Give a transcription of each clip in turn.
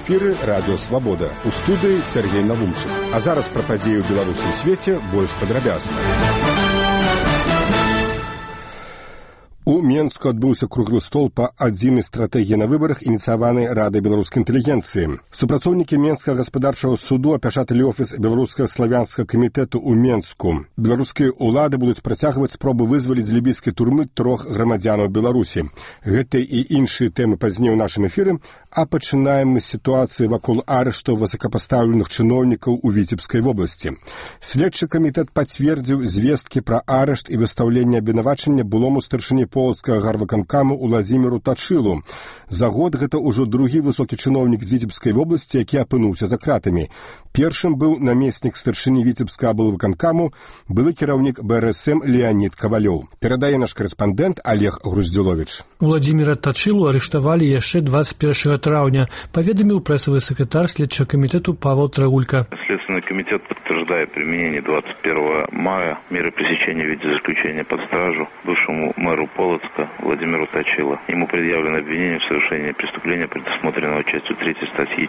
эфіры радыё Свабода. У студыі Сергей Навумчык. А зараз пра падзеі ў Беларусі і свеце больш падрабязна. У Менску адбыўся круглы стол па адзінай стратэгіі на выбарах, ініцыяванай Радай беларускай інтэлігенцыі. Супрацоўнікі Менскага гаспадарчага суду апячаталі офіс беларускага славянскага камітэту ў Менску. Беларускія ўлады будуць працягваць спробы вызваліць з лібійскай турмы 3 грамадзянаў Беларусі. Гэта і іншыя тэмы пазней у нашым эфіры, а пачынаем мы з сітуацыі вакол арышту высокапастаўленых чыноўнікаў у Віцебскай вобласці. Следчы камітэт пацвердзіў звесткі пра арышт і выстаўленне абвінавачання былому старшыні полацкага гарвыканкаму Уладзіміру Тачылу. За год гэта ўжо другі высокі чыноўнік з Віцебскай вобласці, які апынуўся за кратамі. Першым быў намеснік старшыні Віцебскага аблвыканкаму, былы кіраўнік БРСМ Леонід Кавалёў. Перадае наш корэспандэнт Олег Груздзіловіч. Уладзіміра Тачылу арыштавалі яшчэ 21 траўня, паведаміў прэсавы сакратар следчага камітэту Павел Трагулька. Следственный комитет подтверждает применение 21 мая меры пресечения в виде заключения под стражу бывшему мэру Полоцка Владимиру Тачило. Ему предъявлено обвинение в совершении преступления, предусмотренного частью 3 статьи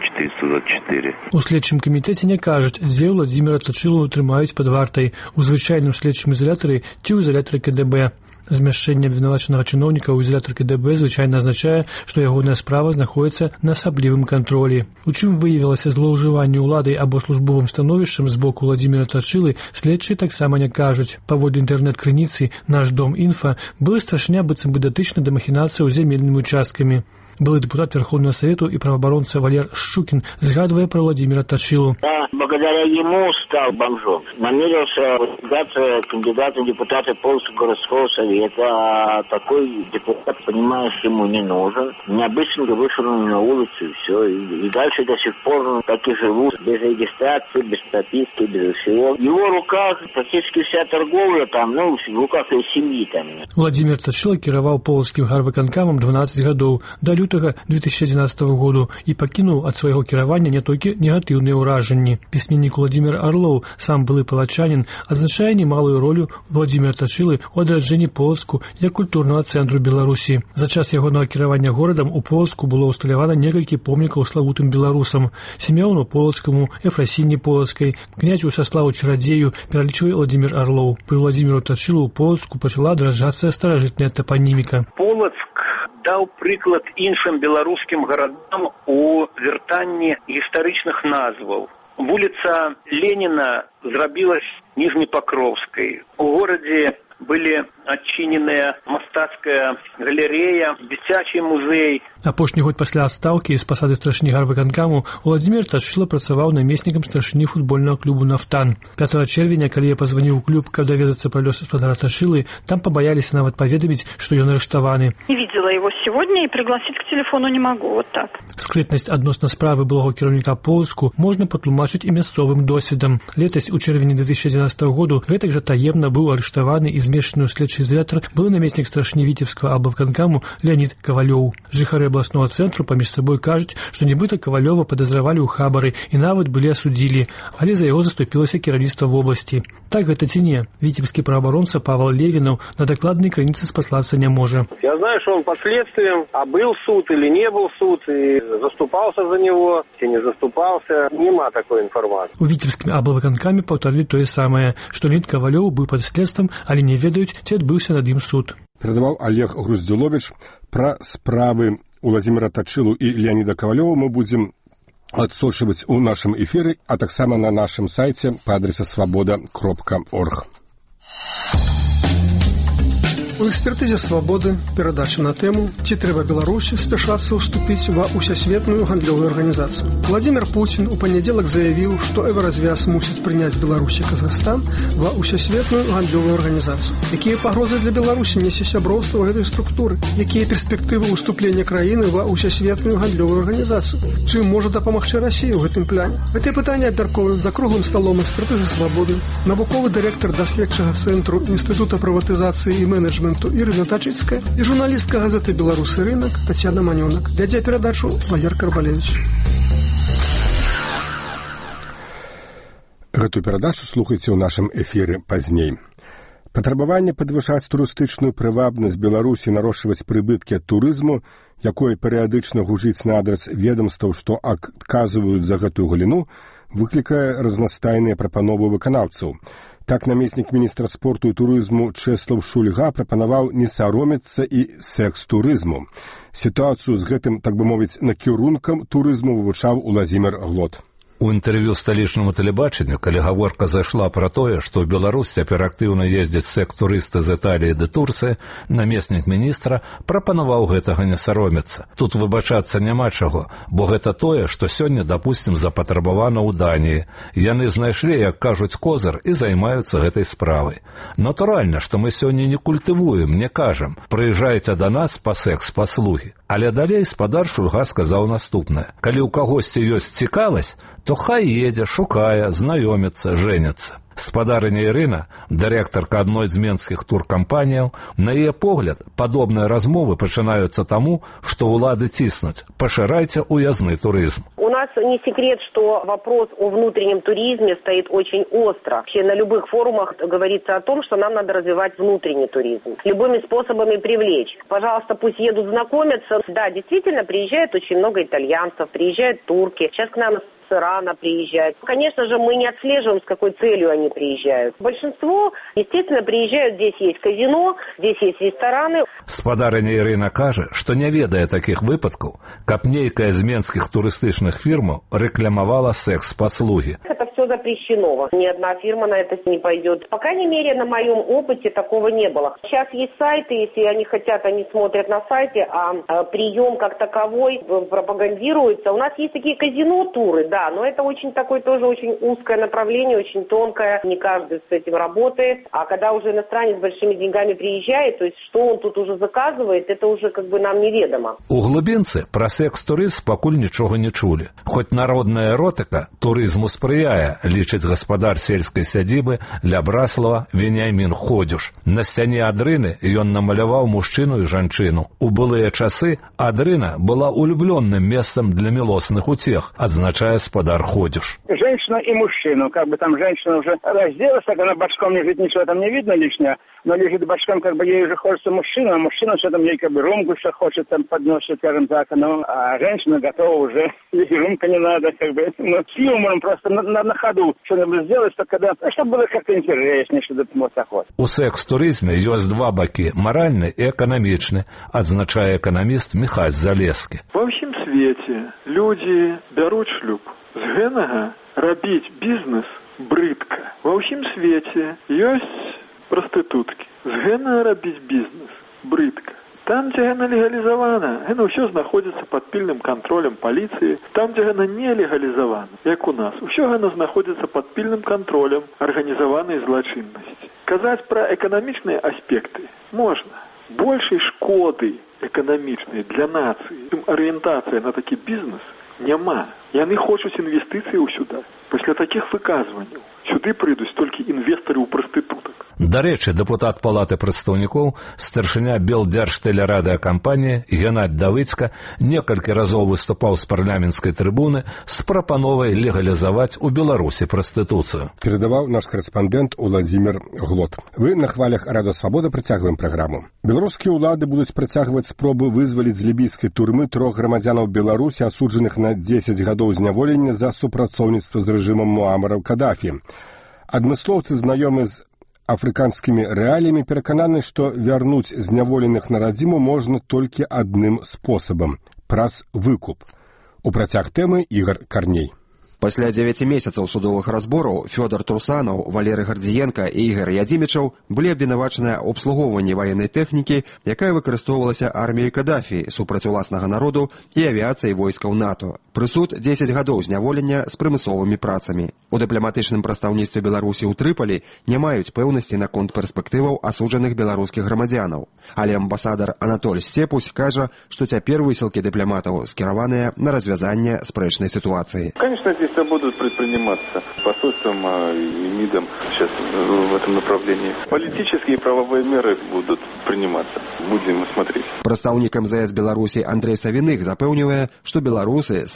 424. У следчым камітэце не кажуць, дзе Владзіміра Тачылу трымаюць пад вартай, у звычайным следчым изолятары ці ў изолятары КДБ. Змяшчэнне абвінавачанага чыноўніка ў изолятар КДБ звычайна азначае, што ягоная справа знаходзіцца на асаблівым кантролі. У чым выявілася злоўжыванне ўладай або службовым становішчам з боку Владзіміра Тачылы, следчыя таксама не кажуць. Паводле інтэрнэт-крыніцы «Наш дом инфо» былы старшыня быццам бы датычны да махінацыяў з зямельнымі участкамі. Былы депутат Верховного Совета и правооборонца Валер Щукин, згадывая про Владимира Тачилу. Да, благодаря ему стал бомжом. Намерился выдвигаться кандидатом в депутаты Полоцкого городского совета. А такой депутат, понимаешь, ему не нужен. Необычно вышел на улицу и все. И дальше до сих пор так и живут. Без регистрации, без прописки, без всего. В его руках практически вся торговля там, в руках его семьи там. Владимир Тачило кіраваў полацкім гарвыканкамам 12 гадоў. До лютага 2011 году і пакінуў ад свайго кіравання не толькі негатыўныя ўражанні. Пісьменнік Владимир Орлоў, сам былы палачанін, адзначае немалую ролю Владимира Тачылы ў адраджэнні Полацку як культурнага цэнтру Беларусі. За час ягонага кіравання горадам у Полацку было ўсталявана некалькі помнікаў славутым беларусам: Сімеону Полацкаму, Ефрасіні Полацкай, князю Саславу Чарадзею, пералічвае Владимир Орлоў. Пры Владимиру Тачылу ў Полацку пачала адраджацца старажытная тапаніміка. Полацк даў прыклад іншым беларускім гарадам у вяртанні гістарычных назваў. Вуліца Леніна зрабілась Ніжнепакровскай. У горадзе былі адчыненыя мастацкая галерэя, дзіцячы музей. Апошні год пасля адстаўкі з пасады старшыні гарвыканкаму Владимир Тачыло працаваў намеснікам старшыні футбольнага клубу «Нафтан». 5 чэрвеня, калі я пазваніў у клуб, каб даведацца пра лёс гаспадара Тачылы, там пабаяліся нават паведаміць, што ён арыштаваны. Не видела его сегодня и пригласить к телефону не могу, вот так. Скрытнасць адносна справы былога кіраўніка Полацку можна патлумачыць і мясцовым досведам. Летась у чэрвені 2011 году гэтак жа таемна быў арыштаваны і змешчаны ў следчы изолятар былы намеснік старшыні Віцебскага аблвыканкаму Леонід Кавалёў. Жыхары абласнога цэнтру паміж сабой кажуць, што нібыта Кавалёва падазравалі ў хабары і нават былі асудзілі, але за яго заступілася кіраўніцтва вобласці. Так гэта ці не? Віцебскі праваабаронца Павел Левінаў на дакладнай крыніцы спаслацца не можа. Я знаю, что он под следствием, а был суд или не был суд, и заступался за него, или не заступался. Нема такой информации. У Віцебскім аблвыканкаме паўтарылі тое самае, што Леонід Кавалёў быў пад следствам, але не ведаюць, ці адбыўся над ім суд. Перадаваў Олег Груздзіловіч. Пра справы Владимира Тачылу і Леоніда Кавалёва мы будзем адсочваць у нашым эфіры, а таксама на нашым сайце па адрасе свабода.орг. У экспертызе «Свабоды» перадача на тэму «Ці трэба Беларусі спяшацца ўступіць ва ўсесветную гандлёвую арганізацыю». Владимир Путин у панядзелак заявіў, што Еўразвяз мусіць прыняць Беларусь і Казахстан ва ўсесветную гандлёвую арганізацыю. Якія пагрозы для Беларусі несе сяброўства гэтай структуры? Якія перспектывы ўступлення краіны ва ўсесветную гандлёвую арганізацыю? Чым можа дапамагчы Расія ў гэтым пляне? Гэтыя пытанні абмяркоўваюць за круглым сталом экспертызы «Свабоды» навуковы дырэктар даследчага цэнтру Інстытута прыватызацыі і менеджменту Ірына Тачыцкая і журналістка газеты «Беларусы рынок» Тацяна Манёнак. Вядзе перадачу Валер Карбалевіч. Гэтую перадачу слухайце ў нашым эфіры пазней. Патрабаванне падвышаць турыстычную прывабнасць Беларусі, нарошчваць прыбыткі ад турызму, якое перыядычна гужыць на адрас ведамстваў, што адказваюць за гэтую галіну, выклікае разнастайныя прапановы выканаўцаў. Так намеснік міністра спорту і турызму Чэслаў Шульга прапанаваў не саромецца і секс-турызму. Сітуацыю з гэтым, так бы мовіць, накірункам турызму вывучаў Уладзімір Глот. У інтэрв'ю сталічнаму тэлебачанню, калі гаворка зайшла пра тое, што ў Беларусь цяпер актыўна ездзяць секс-турысты з Італіі ды Турцыі, намеснік міністра прапанаваў гэтага не саромецца. Тут выбачацца няма чаго, бо гэта тое, што сёння, дапусцім, запатрабавана ў Даніі. Яны знайшлі, як кажуць, козыр і займаюцца гэтай справай. Натуральна, што мы сёння не культывуем, не кажам, прыязджайце да нас па секс-паслугі. Але далей спадар Шульга сказаў наступнае. Калі ў кагосьці ёсць цікавасць, то хай едзе, шукае, знаёміцца, жэніцца. Спадарыня Ірына, дырэктарка адной з менскіх туркампаніяў, на яе погляд, падобныя размовы пачынаюцца таму, што ўлады ціснуць. Пашырайце уязны турызм. У нас не секрет, что вопрос о внутреннем туризме стоит очень остро. Вообще на любых форумах говорится о том, что нам надо развивать внутренний туризм. Любыми способами привлечь. Пожалуйста, пусть едут знакомиться. Да, действительно, приезжает очень много итальянцев, приезжают турки. Сейчас к нам с Ирана приезжают. Конечно же, мы не отслеживаем, с какой целью они приезжают. Большинство, естественно, приезжают, здесь есть казино, здесь есть рестораны. Спадарыня Ірына кажа, што не ведае такіх выпадкаў, каб нейкая з менскіх турыстычных фірмаў рэкламавала секс-паслугі. Это все запрещено. Ни одна фирма на это не пойдет. По крайней мере, на моем опыте такого не было. Сейчас есть сайты, если они хотят, они смотрят на сайте, а прием как таковой пропагандируется. У нас есть такие казино-туры, да, но это очень такое тоже очень узкое направление, очень тонкое. Не каждый с этим работает. А когда уже иностранец с большими деньгами приезжает, то есть что он тут уже заказывает, это уже как бы нам неведомо. У глыбінцы пра секс-турызм пакуль нічога не чулі. Хоць народная эротыка турызму спрыяе, лічыць гаспадар сельскай сядзібы Лябраслава Веняймін Ходзюш. На сцяне Адрыны ён намаляваў мужчыну і жанчыну. У былыя часы Адрына была улюблённым месцам для мілосных утех, адзначае спадар Ходзюш. Женщина и мужчину, как бы там женщина уже разделась, так она бочком лежит, ничего там не видно лишнего, но лежит бочком, как бы ей уже хочется мужчина, а мужчина что там ей как бы рюмку что хочет, там подносит, скажем так, а женщина готова уже, ей рюмка не надо, как бы, ну, с юмором просто на ходу что-нибудь сделать, чтобы было как-то интереснее, чтобы вот так вот. У секс-турызме ёсць два бакі, маральны і эканамічны, адзначае эканаміст Міхась Залескі. Ва ўсім свеце людзі бяруць шлюб. З гэтага рабіць бізнес брыдка. Ва ўсім свеце ёсць прастытуткі. З гэтага рабіць бізнес брыдка. Там, дзе яна легалізавана, яна ўсё знаходзіцца пад пільным кантролем паліцыі. Там, дзе яна не легалізавана, як у нас, усё яна знаходзіцца пад пільным кантролем арганізаванай злачыннасці. Казаць пра эканамічныя аспекты можна. Большай шкоды эканамічнай для нацыі, чым арыентацыя на такі бізнес, няма. Яны хочуць інвестыцыі ўсюды. Пасля такіх выказванняў сюды прыйдуць толькі інвестары ў прастытутак. Дарэчы, дэпутат Палаты прадстаўнікоў, старшыня Белдзяржтэлерадыакампаніі Геннадзь Давыцка некалькі разоў выступаў з парламенцкай трыбуны з прапановай легалізаваць у Беларусі прастытуцыю. Перадаваў наш карэспандэнт Уладзімір Глот. Вы на хвалях Радыё Свабода працягваем праграму. Беларускія ўлады будуць працягваць спробы вызваліць з лібійскай турмы 3 грамадзянаў Беларусі, асуджаных на 10 гадоў зняволення за супрацоўніцтва з рэжымам Муамара Кадафі. Адмыслоўцы, знаёмы з афрыканскімі рэаліямі, перакананы, што вярнуць зняволеных на радзіму можна толькі адным спосабам – праз выкуп. У працяг тэмы Ігар Карней. Пасля 9 месяцаў судовых разбораў Фёдор Трусанаў, Валерый Гардзіенка і Ігар Ядзімічаў былі абвінавачаныя ў абслугоўванні ваеннай тэхнікі, якая выкарыстоўвалася арміяй Кадафі супраць уласнага народу і авіяцыяй войскаў НАТО. Прысуд 10 гадоў зняволення з прымусовымі працамі. У дыпламатычным прадстаўніцтве Беларусі ў Трыполі не маюць пэўнасці наконт перспектываў асуджаных беларускіх грамадзянаў. Але амбасадар Анатоль Степусь кажа, што цяпер высілкі дыпламатаў скіраваныя на развязанне спрэчнай сітуацыі. Конечно, здесь будут предприниматься посольством и МИДом сейчас в этом направлении. Политические и правовые меры будут приниматься. Будем смотреть. Прадстаўнік МЗС Беларусі Андрей Савіных запэўнівае, што беларусы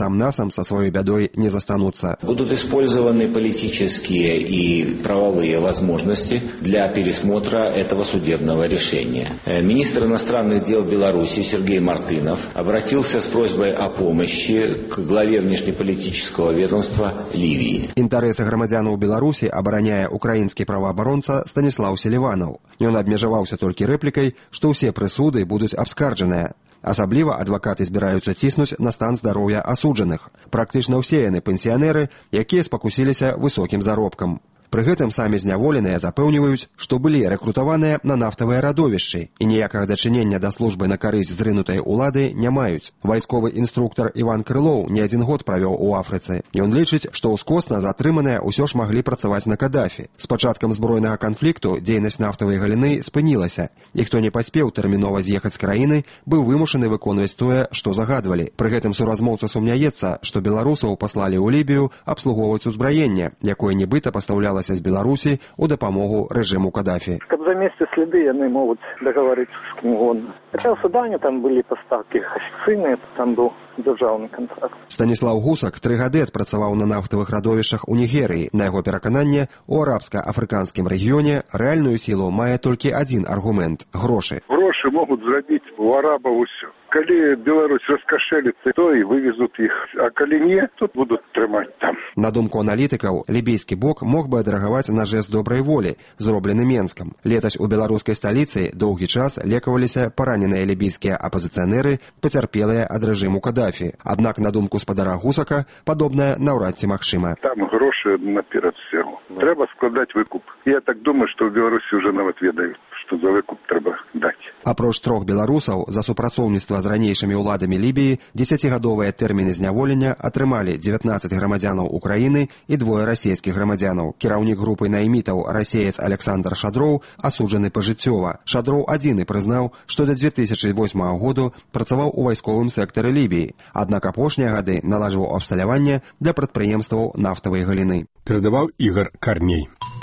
сам-насам со своей бедой не застанутся. Будут использованы политические и правовые возможности для пересмотра этого судебного решения. Министр иностранных дел Беларуси Сергей Мартынов обратился с просьбой о помощи к главе внешнеполитического ведомства Ливии. Интересы громадянаў Беларусі абараняе украінскі праваабаронца Станіслаў Селіванаў. Ён абмежаваўся толькі рэплікай, што ўсе прысуды будуць абскарджаныя. Асабліва адвакаты збіраюцца ціснуць на стан здароўя асуджаных. Практычна ўсе яны пенсіянеры, якія спакусіліся высокім заробкам. Пры гэтым самі зняволеныя запэўніваюць, што былі рэкрутаваныя на нафтавыя радовішчы і ніякага дачынення да службы на карысць зрынутай улады не маюць. Вайсковы інструктар Іван Крылоў не адзін год правёў у Афрыцы. Ён лічыць, што ўскосна затрыманыя ўсё ж маглі працаваць на Кадафі. З пачаткам збройнага канфлікту дзейнасць нафтавай галіны спынілася, і хто не паспеў тэрмінова з'ехаць з краіны, быў вымушаны выконваць тое, што загадвалі. Пры гэтым суразмоўца сумняецца, што беларусаў паслалі ў Лібію абслугоўваць узбраенне, якое нібыта пастаўляла з Беларусі у дапамогу рэжыму Кадафі. Каб замесці следы, яны могуць дагаворыцца з кім угодно. Хаця ў Судане там былі пастаўкі афіцыйныя, там быў дзяржаўны кантракт. Станіслаў Гусак 3 гады адпрацаваў на нафтавых радовішчах у Нігерыі. На яго перакананне, у арабска-афрыканскім рэгіёне рэальную сілу мае толькі адзін аргумент – грошы. Грошы могуць зрабіць у арабаў усё. Калі Беларусь раскашэліцца, то і вывезут іх, а калі не, то будуць трымаць там. На думку аналітыкаў, лібійскі бок мог бы адрэагаваць на жэст добрай волі, зроблены Менскам. Летась у беларускай сталіцы доўгі час лекаваліся параненыя лібійскія апазіцыянеры, пацярпелыя ад рэжыму Кадафі. Аднак, на думку спадара Гусака, падобнае наўрад ці магчыма. Там грошы наперад всего. Трэба складаць выкуп. Я так думаю, што ў Беларусі ўжо нават ведаюць, што за выкуп трэба даць. Апроч 3 беларусаў за супрацоўніцтва з ранейшымі ўладамі Лібіі 10гадовыя тэрміны зняволення атрымалі 19 грамадзянаў Украіны і 2 расійскіх грамадзянаў. Кіраўнік групы наймітаў расеец Александр Шадроў асуджаны пажыццёва. Шадроў адзіны прызнаў, што да 2008 году працаваў у вайсковым сектары Лібіі. Аднак апошнія гады наладжваў абсталяванне для прадпрыемстваў нафтавай галіны. Перадаваў Ігор Карней.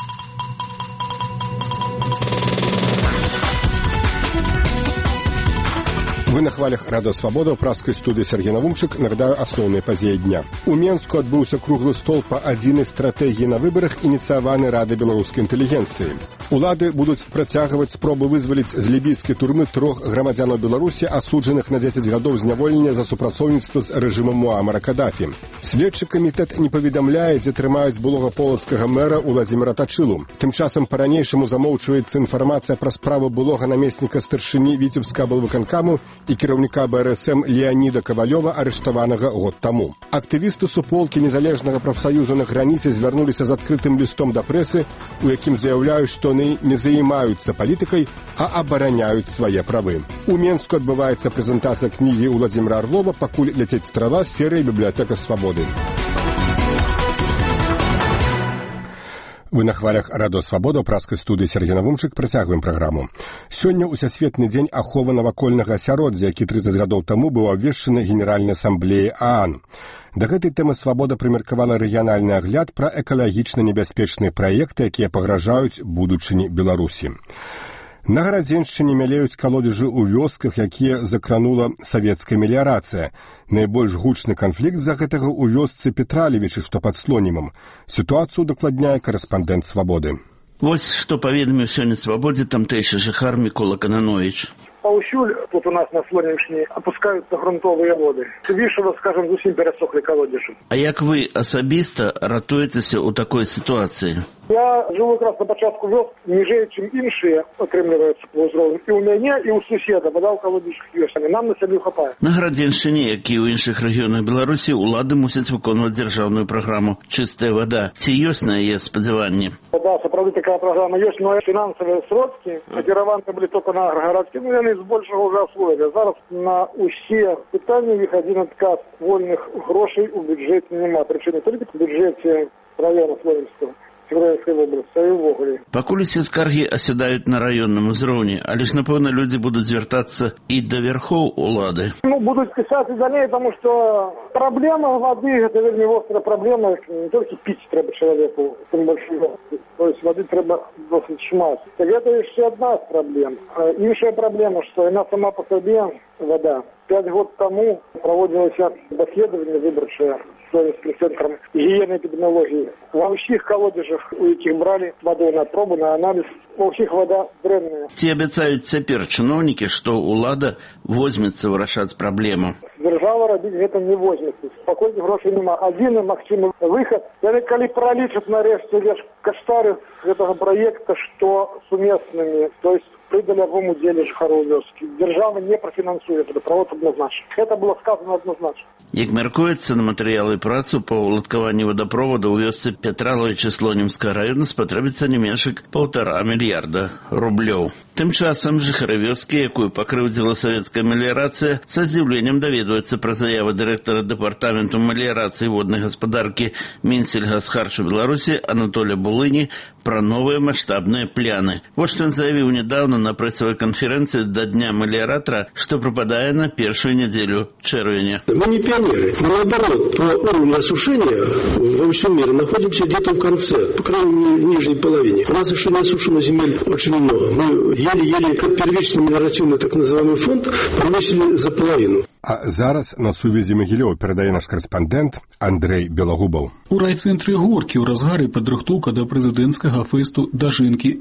Вы на хвалях Радио Свобода в праской студии Сергей Навумчик. Нагадаю основные подеи дня. У Менску отбылся круглый стол по одной стратегии на выборах, инициированной Радой белорусской интеллигенции. Улады будут протягивать спробы вызволить з либийской турмы 3 громадянов Беларуси, осужденных на 10 годов зняволення за супрацоўніцтва з режимом Муаммара Кадафи. Следчий комитет не поведомляет, где трымаюць былога полацкага мэра Владимира Тачилу. Тем часом по-ранейшаму замоўчваецца информация про справу былога наместника старшыні Витебска облвыканкаму и кіраўніка БРСМ Леонида Ковалева, арыштаванага год таму. Актывісты суполкі незалежнага прафсаюзу на граніцы звярнуліся з адкрытым лістом да прэсы, у якім заяўляюць, што яны не займаюцца палітыкай, а абараняюць свае правы. У Менску адбываецца прэзентацыя кнігі Владимира Орлова «Пакуль ляцець страва» з серыі «Бібліятэка свабоды». Вы на хвалях Радио Свобода, праской студии Сергей Навумчик. Працягваем праграму. Сёння ўсясветны дзень аховы навакольнага асяроддзя, які 30 гадоў таму быў абвешчаны Генеральнай асамблеяй ААН. Да гэтай тэмы «Свабода» прымеркавала рэгіянальны агляд пра экалагічна небяспечныя праекты, якія пагражаюць будучыні Беларусі. На Гарадзеншчыне мялеюць калодзежы ў вёсках, якія закранула савецкая меліярацыя. Найбольш гучны канфлікт з-за гэтага ў вёсцы Петралевічы, што пад Слонімам. Сітуацыю дакладняе карэспандэнт «Свабоды». Вось што паведаміў сёння «Свабодзе» тамтэйшы жыхар Мікола Кананович. Паўсюль тут у нас на Слонімшні апускаюцца грунтовыя воды. Вішава, скажем, зусім перасохлі калодзежы. А як вы асабіста ратуецеся ў такой сітуацыі? Я жыву якраз на пачатку вёск, ніжэй, чым іншыя атрымліваюцца па ўзроўню. І ў мяне, і ў суседа вода ў калодзежах ёсць. Нам на сябе хапае. На Гарадзеншчыне, як і ў іншых рэгіёнах Беларусі, улады мусяць выконваць дзяржаўную праграму «Чыстая вода». Ці ёсць на яе спадзяванні? Да, сапраўды такая праграма ёсць, но фінансавыя сродкі накіраваны былі толькі на гарадскі, ну яны збольшага ўжо асвоілі. Зараз на ўсе пытанні іх адзін адказ: вольных грошай у бюджэце няма. Прычым не толькі в бюджэце района Слонімскага, Свердловской области, а и в Огре. Пакуль усе скаргі асядаюць на раённым узроўні, але ж, напэўна, людзі будуць звяртацца і да вярхоў улады. Будут писать и далее, потому что проблема воды, это вельми острая проблема, не только пить треба человеку, тем больше, то есть воды треба досить шмат. Так это еще одна из проблем. Иншая проблема, что она сама по себе, вода, 5 год тому проводилось доследование, выборшее Словенским центром гигиены и эпидемиологии. Во всех колодежах у этих брали воду на пробу, на анализ. Во всех вода дрэнная. Ці абяцаюць цяпер чыноўнікі, што ўлада возьмецца вырашаць праблему? Держава робить это не возьмется. Спокойно грошей нема. Один максимум выход. Это коли пролічат нарешті весь кошторис этого проекта, что с уместными, то есть при долевом деле Жихару-Вёски. Держава не профинансует этот провод однозначно. Это было сказано однозначно. Як мяркуецца, на матэрыялы працу па ўладкаванні водопровода ў вёсцы Петраловича Слонімскага района спатрэбіцца не менш як 1,5 мільярда рублёў. Тым часам жыхары вёскі, якую пакрыўдзіла савецкая меліярацыя, са здзіўленнем даведваюцца пра заяву дырэктара дэпартаменту меліярацыі і воднай гаспадаркі Мінсельгасхаршу Беларусі Анатолія Булыні пра новыя маштабныя пляны. Вот што ён заявіў недавно на прэсавай канферэнцыі да Дня меліяратара, што прыпадае на першую нядзелю чэрвеня. Мы не пионеры. Мы, наоборот, по уровню осушения во всем мире находимся где-то в конце, по крайней мере, в нижней половине. У нас еще не осушено земель очень много. Мы еле-еле, как первичный мелиоративный так называемый фонд, повысили за половину. А зараз на сувязі Магілёў перадае наш корэспандэнт Андрэй Белагубаў. У райцэнтры Горкі ў разгары падрыхтоўка да прэзідэнцкага фэсту «Дажынкі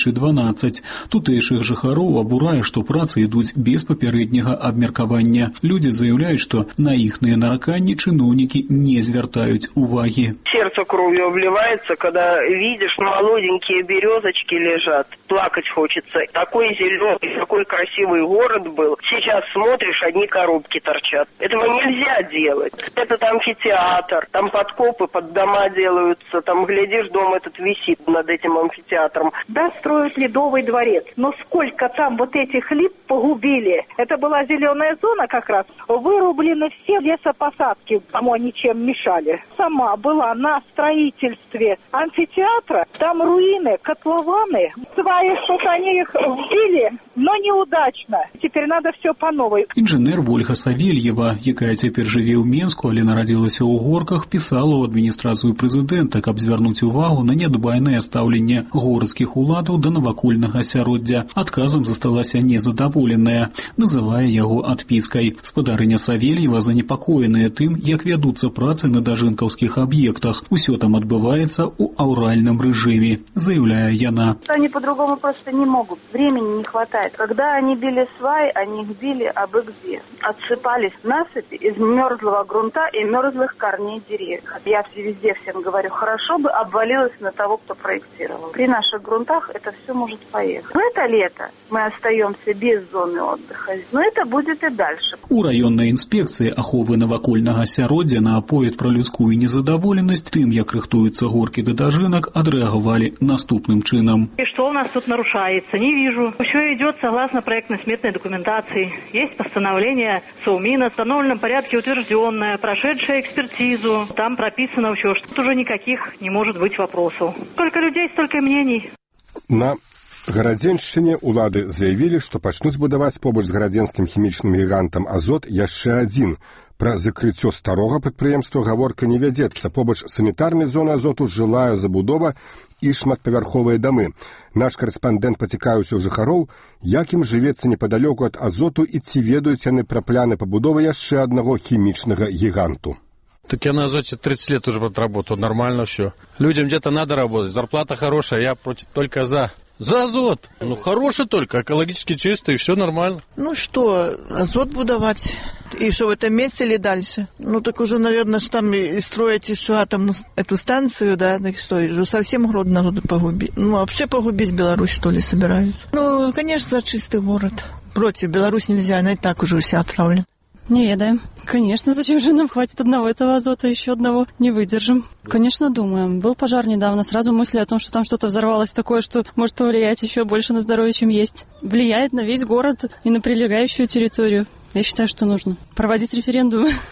2012». Тутэйшых жыхароў абурае, што працы ідуць без папярэдняга абмеркавання. Людзі заяўляюць, што на іхныя нараканні чыноўнікі не звяртаюць увагі. Сердце кровью обливается, когда видишь, молоденькие березочки лежат. Плакать хочется. Такой зеленый, такой красивый город был. Сейчас смотришь, одни коробки торчат. Этого нельзя делать. Этот амфитеатр, там подкопы под дома делаются, там, глядишь, дом этот висит над этим амфитеатром. Да, строят Ледовый дворец. Но сколько там вот этих лип погубили. Это была зеленая зона как раз. Вырублены все лесопосадки, кому они чем мешали. Сама была на строительстве амфитеатра. Там руины, котлованы. Свои что-то они их вбили, но неудачно. Теперь надо все по новой. Інжынер Вольга Савельева, якая цяпер жыве ў Менску, але нарадзілася ў Горках, пісала ў адміністрацыю прэзідэнта, каб звярнуць увагу на нядбайнае стаўленне горадскіх уладаў да навакольнага асяроддзя. Адказам засталася незадаволеная, называе яго адпіскай. Спадарыня Савельева занепакоеная тым, як вядуцца працы на дажынкаўскіх аб'ектах. Усё там адбываецца ў аўральным рэжыме, заявляе яна. Они по-другому просто не могут. Времени не хватает. Когда они били сваи, они их били абы где. Отсыпались насыпи из мерзлого грунта и мерзлых корней деревьев. Я везде всем говорю, хорошо бы обвалилось на того, кто проектировал. При наших грунтах это все может поехать. Но это лето. Мы остаемся без зоны отдыха. Но это будет и дальше. У раённай інспекцыі аховы навакольнага асяроддзя на аповед пра людскую незадаволенасць тым, як рыхтуюцца горкі да дажынак, адрэагавалі наступным чынам. И что у нас тут нарушается? Не вижу. Все идет согласно проектно-сметной документации. Есть постановление Совмина в установленном порядке утвержденное, прошедшее экспертизу. Там прописано все, что тут уже никаких не может быть вопросов. Сколько людей, столько и мнений. На Гарадзеншчыне улады заявілі, што пачнуць будаваць побач з гарадзенскім хімічным гігантам «Азот» яшчэ адзін. Пра закрыццё старога прадпрыемства гаворка не вядзецца. Побач санітарнай зоны «Азоту» жылая забудова і шматпавярховыя дамы. Наш корэспандэнт пацікаўся ў жыхароў, як ім жывецца непадалёку ад «Азоту» і ці ведаюць яны пра пляны пабудовы яшчэ аднаго хімічнага гіганту. Так я на «Азоте» 30 лет уже отработал, нормально все. Людям где-то надо работать, зарплата хорошая, я только за. За «Азот». Ну, хороший только, экологически чистый, и все нормально. Ну что, «Азот» будовать. И что, в этом месте или дальше? Ну, так уже, наверное, что там и строить еще атомную эту станцию, да, так что, уже совсем город народу погубить. Ну, вообще погубить Беларусь, что ли, собираются? Ну, конечно, за чистый город. Против Беларусь нельзя, она и так уже вся отравлена. Не ведаем. Конечно, зачем же нам хватит одного этого азота, еще одного не выдержим. Конечно, думаем. Был пожар недавно, сразу мысли о том, что там что-то взорвалось такое, что может повлиять еще больше на здоровье, чем есть. Влияет на весь город и на прилегающую территорию. Я считаю, что нужно проводить референдумы.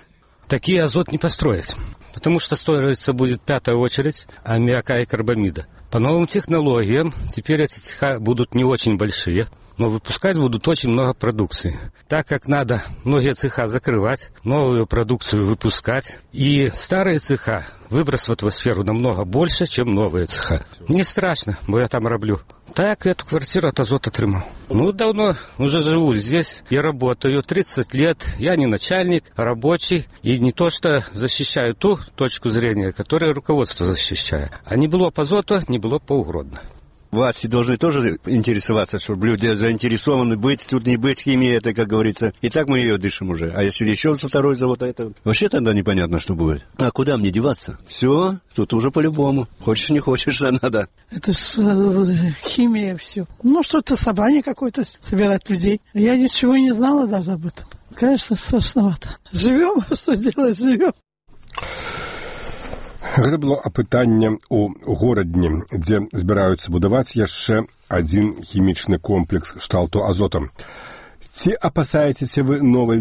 Такие азот не построить, потому что строиться будет 5-я очередь аммиака и карбамида. По новым технологиям теперь эти цеха будут не очень большие, но выпускать будут очень много продукции. Так как надо многие цеха закрывать, новую продукцию выпускать, и старые цеха выброс в атмосферу намного больше, чем новые цеха. Не страшно, бо я там роблю. Так эту квартиру от азота отримал. Давно уже живу здесь и работаю. 30 лет. Я не начальник, а рабочий. И не то, что защищаю ту точку зрения, которую руководство защищает. А не было по азоту, не было по угодно. Власти должны тоже интересоваться, чтобы люди заинтересованы быть, тут не быть, химия это, как говорится. И так мы ее дышим уже. А если еще второй завод, это вообще тогда непонятно, что будет. А куда мне деваться? Все, тут уже по-любому. Хочешь, не хочешь, а надо. Это ж химия все. Что-то собрание какое-то собирать людей. Я ничего не знала даже об этом. Конечно, страшновато. Живем, что делать, живем. Гэта было апытанне ў горадні, дзе збіраюцца будаваць яшчэ адзін хімічны комплекс кшталту азотам. Ці апасаецеся вы новай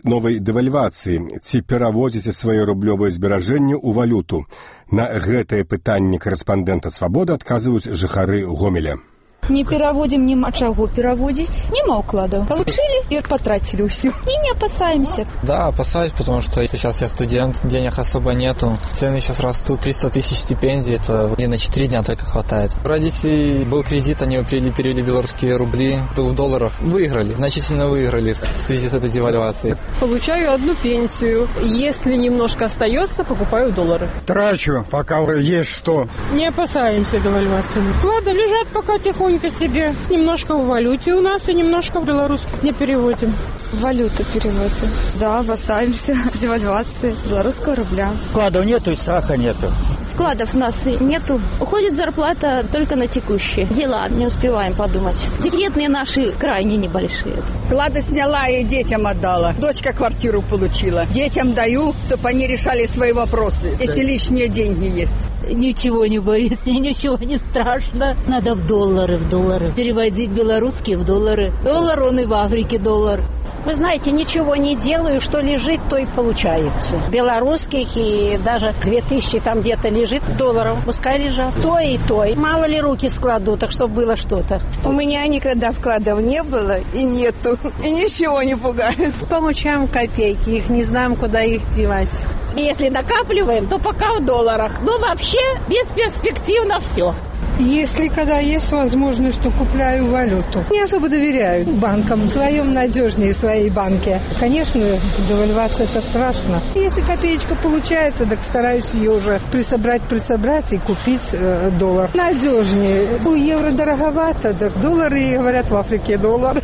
дэвальвацыі, ці пераводзіце свае рублёвыя зберажэнні ў валюту? На гэтае пытанне корэспандэнта «Свабоды» адказваюць жыхары Гомеля. Не переводим, нема чего переводить, нема укладов. Получили и потратили все. И не опасаемся. Да, опасаюсь, потому что сейчас я студент, денег особо нету. Цены сейчас растут, 300 тысяч стипендий, это на 4 дня только хватает. У родителей был кредит, они перевели белорусские рубли, был в долларах. Выиграли, значительно выиграли в связи с этой девальвацией. Получаю одну пенсию. Если немножко остается, покупаю доллары. Трачу, пока есть что. Не опасаемся девальвации. Вклады лежат пока тихонько себе. Немножко в валюте у нас и немножко в белорусских не переводим. Валюту переводим. Да, опасаемся девальвации белорусского рубля. Вкладов нету и страха нету. Вкладов у нас нету. Уходит зарплата только на текущие дела. Не успеваем подумать. Декретные наши крайне небольшие. Вклады сняла и детям отдала. Дочка квартиру получила. Детям даю, чтобы они решали свои вопросы, если лишние деньги есть. Ничего не боюсь, ничего не страшно. Надо в доллары. Переводить белорусские в доллары. Доллар, он и в Африке доллар. Вы знаете, ничего не делаю, что лежит, то и получается. Белорусских и даже 2000 там где-то лежит долларов, пускай лежат. То и то. Мало ли руки складу, так чтобы было что-то. У меня никогда вкладов не было и нету. И ничего не пугает. Получаем копейки, их не знаем, куда их девать. Если накапливаем, то пока в долларах. Но вообще бесперспективно все. Если когда есть возможность, то купляю валюту. Не особо доверяю банкам. Своем надежнее в своей банке. Конечно, девальвация это страшно. Если копеечка получается, так стараюсь ее уже присобрать и купить доллар. Надежнее. У евро дороговато, так доллары, говорят, в Африке доллар.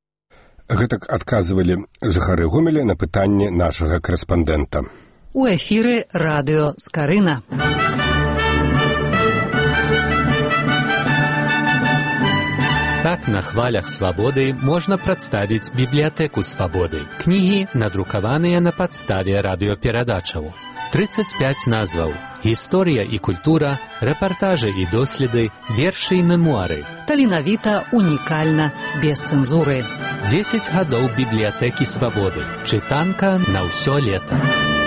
Гэтак адказвалі жыхары Гомеля на пытанне нашага корэспандэнта. У эфіры радыё Скарына. Так на хвалях свободы можно представить библиотеку свободы. Книги, надрукаваныя на падставе радыёперадачаў. 35 назваў. Гісторыя і культура, рэпартажы і доследы, вершы і мемуары. Таленавіта, унікальна, без цэнзуры. 10 гадоў бібліятэкі свабоды. Чытанка на ўсё лета.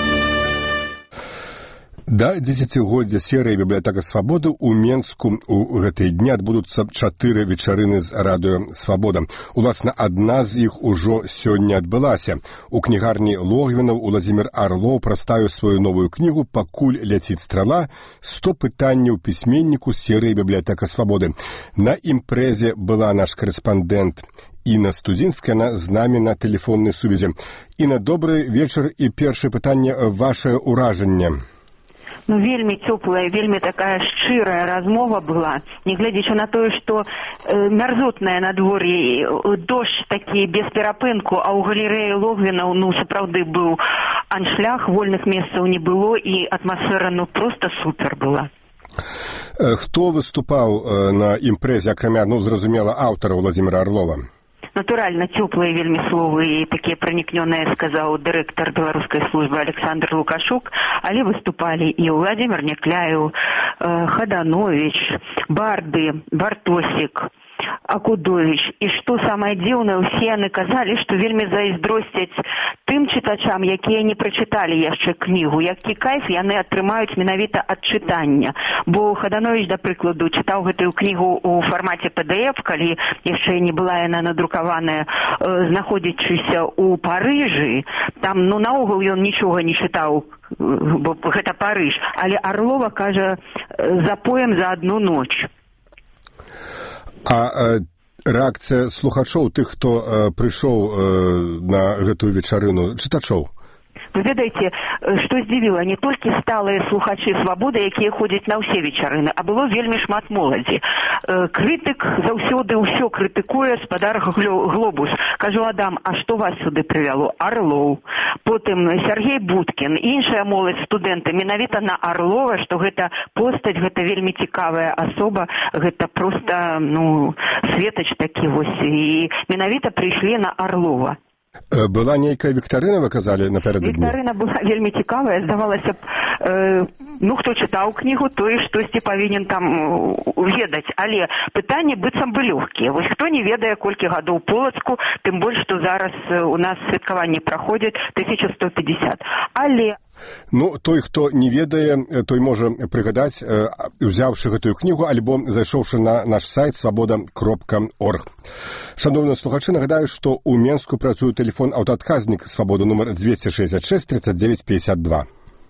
Да дзесяцігоддзя серыі «Бібліятэка свабоды» ў Менску ў гэтыя дні адбудуцца 4 вечарыны з радыё «Свабода». Уласна, адна з іх ужо сёння адбылася. У кнігарні Логвінаў Уладзімір Арлоў прадставіў сваю новую кнігу «Пакуль ляціць страла. 100 пытанняў пісьменніку серыі «Бібліятэка свабоды». На імпрэзе была наш корэспандэнт Інна Студзінская, она з намі на тэлефоннай сувязі. Інна, добры вечар і першае пытанне, вашае ўражанне. Вельмі цёплая, вельмі такая шчырая размова была, нягледзячы на тое, што мярзотнае надвор'е, дождж такі без перапынку, а ў галерэі Логвінаў, сапраўды быў аншлях, вольных месцаў не было, і атмасфера, проста супер была. Хто выступаў на імпрэзе, акрамя, зразумела, аўтара Уладзіміра Арлова? Натуральна, цёплыя вельмі словы і такія пранікнёныя, сказаў дырэктар беларускай службы Александр Лукашук, але выступалі і Владимир Някляеў, Хаданович, Барды, Бартосік, Акудович. І што самае дзіўнае, усе яны казалі, што вельмі зайздросцяць тым чытачам, якія не прачыталі яшчэ кнігу. Які кайф яны атрымаюць менавіта ад чытання. Бо Хаданович, да прыкладу, чытаў гэтую кнігу ў фармаце PDF, калі яшчэ не была яна надрукаваная, знаходзячыся ў Парыжы. Там, наогул ён нічога не чытаў, бо гэта Парыж. Але Арлова кажа, запоем за одну ноч. А рэакцыя слухачоў, тых, хто прыйшоў на гэтую вечарыну, чытачоў? Вы ведаеце, што здзівіла, не толькі сталыя слухачы «Свабоды», якія ходзяць на ўсе вечарыны, а было вельмі шмат моладзі. Крытык заўсёды ўсё крытыкуе, спадар Глобус. Кажу, Адам, а што вас сюды прывяло? Арлоў. Потым Сергей Будкін, іншая моладзь, студэнты, менавіта на Арлова, што гэта постаць, гэта вельмі цікавая асоба, гэта проста, светач такі вось. І менавіта прыйшлі на Арлова. Была нейкая віктарына, вы казалі, напярэдадні? Віктарына была вельмі цікавая, здавалася б, хто чытаў кнігу, той штосьці павінен там ведаць, але пытанні быццам бы лёгкія. Вось хто не ведае, колькі гадоў Полацку, тым больш, што зараз у нас святкаванне праходзіць 1150. Але... той, хто не ведае, той можа прыгадаць, узяўшы гэтую кнігу, альбо зайшоўшы на наш сайт свабода.орг. Шановныя слухачы, нагадаю, што ў Менску працуе тэлефон аўтаадказнік «Свабода» нумар 266 39 52.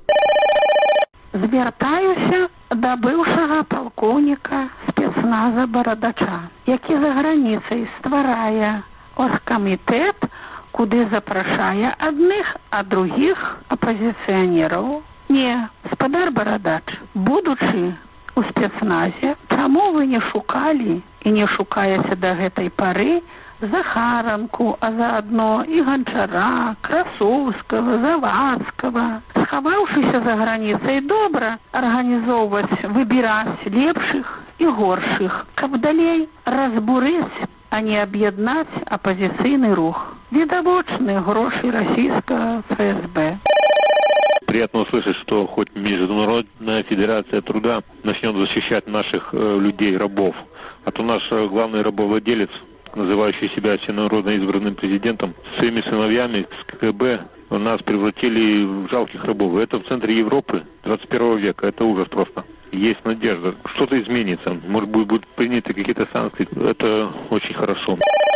Звяртаюся да быўшага палкоўніка спецназа Барадача, які за граніцай стварае оргкамітэт, куды запрашае адных, а другіх апазіцыянераў. Не, спадар Барадач, будучы у спецназе, чаму вы не шукалі і не шукаеце да гэтай пары Захаранку, а заодно і Ганчара, Красоўскага, Завадскага, схаваўшыся за граніцай добра арганізоўваць, выбіраць лепшых і горшых, каб далей разбурыць, а не объединять оппозиционный рух. Відавочные гроши российского ФСБ. Приятно услышать, что хоть Международная Федерация Труда начнет защищать наших людей, рабов. А то наш главный рабовладелец, называющий себя всенародно избранным президентом, своими сыновьями с КГБ нас превратили в жалких рабов. Это в центре Европы 21 века. Это ужас просто. Есть надежда. Что-то изменится. Может быть, будут приняты какие-то санкции. Это очень хорошо.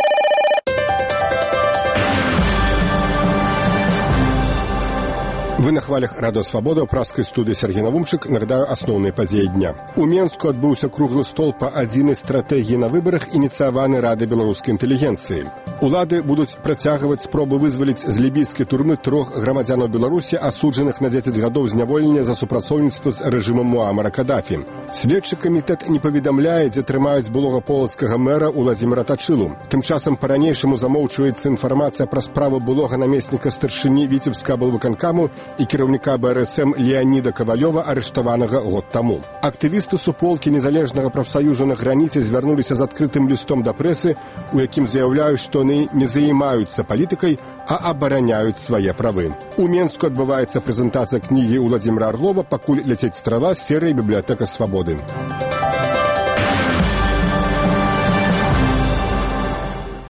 Вы на хвалях Радио Свобода ў праскай студыі Сергей Навумчык. Нагадаю асноўныя падзеі дня. У Менску адбыўся круглы стол па адзінай стратэгіі на выбарах, ініцыяваны Радай беларускай інтэлігенцыі. Улады будуць працягваць спробы вызваліць з лібійскай турмы 3 грамадзянаў Беларусі, асуджаных на 10 гадоў зняволення за супрацоўніцтва з рэжымам Муамара Кадафі. Следчы камітэт не паведамляе, дзе трымаюць былога полацкага мэра Уладзіміра Тачылу. Тым часам па-ранейшаму замоўчваецца інфармацыя пра справу былога намесніка старшыні Віцебскага аблвыканкаму і кіраўніка БРСМ Леаніда Кавалёва, арыштаванага год таму. Актывісты суполкі незалежнага прафсаюзу на граніцы звярнуліся з адкрытым лістом да прэсы, у якім заяўляюць, што яны не займаюцца палітыкай, а абараняюць свае правы. У Менску адбываецца прэзентацыя кнігі Уладзіміра Арлова «Пакуль ляцець страла» з серыі «Бібліятэка Свабоды».